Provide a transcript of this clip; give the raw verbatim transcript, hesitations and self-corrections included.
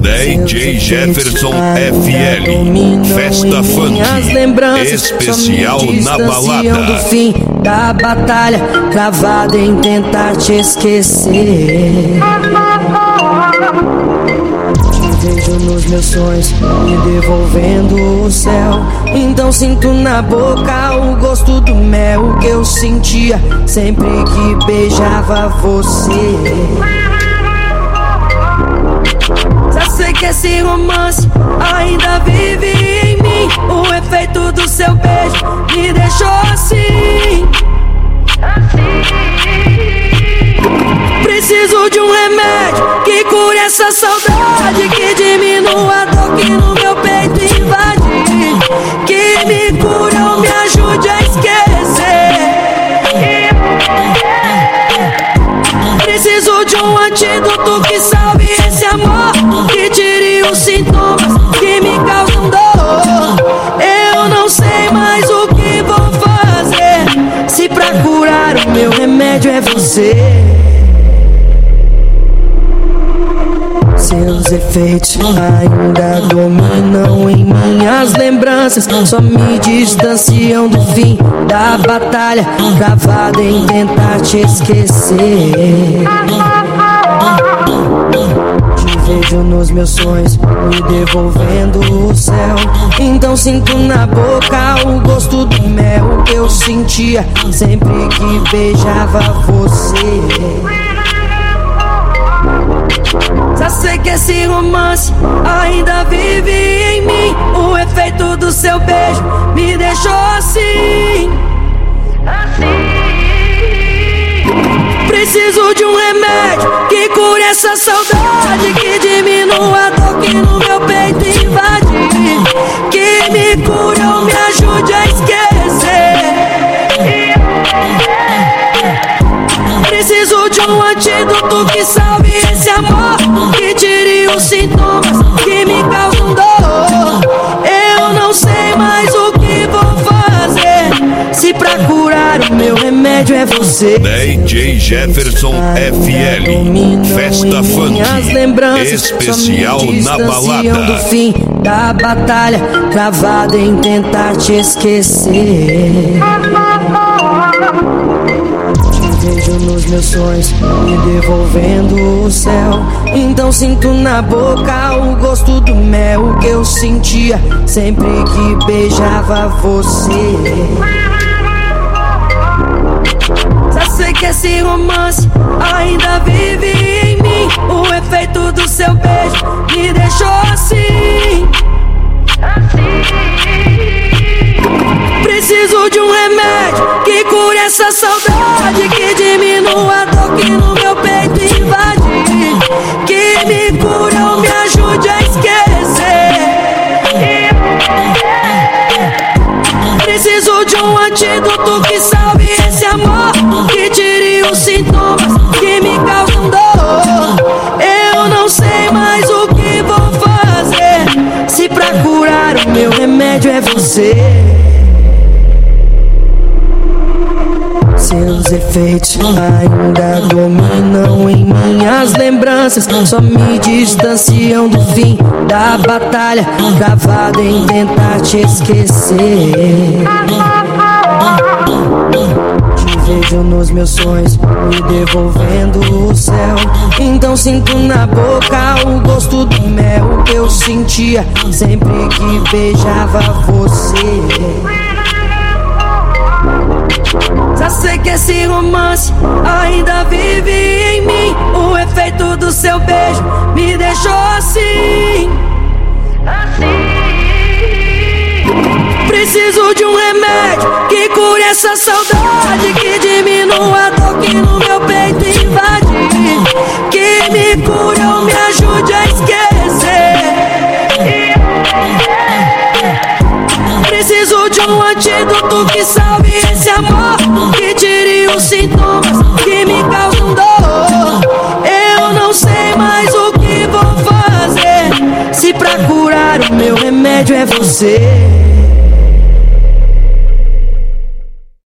D J Jefferson F L, Festa Funk, especial na balada. Do fim da batalha, travado em tentar te esquecer. Te vejo nos meus sonhos, me devolvendo o céu. Então sinto na boca o gosto do mel que eu sentia sempre que beijava você. Já sei que esse romance ainda vive em mim. O efeito do seu beijo me deixou assim. Preciso de um remédio que cure essa saudade, que diminua a dor que no meu peito invade, que me cure ou me ajude a esquecer. Preciso de um antídoto que salve esse amor, que tire os sintomas que me causam dor. Eu não sei mais o que vou fazer, se pra curar o meu remédio é você. Seus efeitos ainda dominam em minhas lembranças, só me distanciam do fim da batalha, travado em tentar te esquecer. Te vejo nos meus sonhos, me devolvendo o céu. Então sinto na boca o gosto do mel que eu sentia sempre que beijava você. Já sei que esse romance ainda vive em mim. O efeito do seu beijo me deixou assim. Preciso de um remédio que cure essa saudade, que diminua a dor que no meu peito invade, que me cure ou me ajude a esquecer. Preciso de um antídoto que salve esse amor, que tire os sintomas que me causam dor. Eu não sei mais o que vou fazer, se pra curar o meu remédio é você. D J Jefferson F L, Festa Funk, especial na balada. Do fim da batalha, travado em tentar te esquecer. Vejo nos meus sonhos, me devolvendo o céu. Então sinto na boca o gosto do mel que eu sentia sempre que beijava você. Já sei que esse romance ainda vive em mim. O efeito do seu beijo me deixou assim. Preciso de um remédio que cure essa saudade, que diminua a dor que no meu peito invade, que me cure ou me ajude a esquecer. Preciso de um antídoto que salve esse amor, que tire os sintomas que me causam dor. Eu não sei mais o que vou fazer, se pra curar o meu remédio é você. Seus efeitos ainda dominam em minhas lembranças, só me distanciam do fim da batalha, travado em tentar te esquecer. Te vejo nos meus sonhos, me devolvendo o céu. Então sinto na boca o gosto do mel que eu sentia sempre que beijava você. Já sei que esse romance ainda vive em mim. O efeito do seu beijo me deixou assim. Preciso de um remédio que cure essa saudade, que diminua a dor que no meu peito invade, que me cure ou me ajude a esquecer. Preciso de um antídoto que salve esse amor, que tire os sintomas que me causam dor. Eu não sei mais o que vou fazer, se pra curar o meu remédio é você.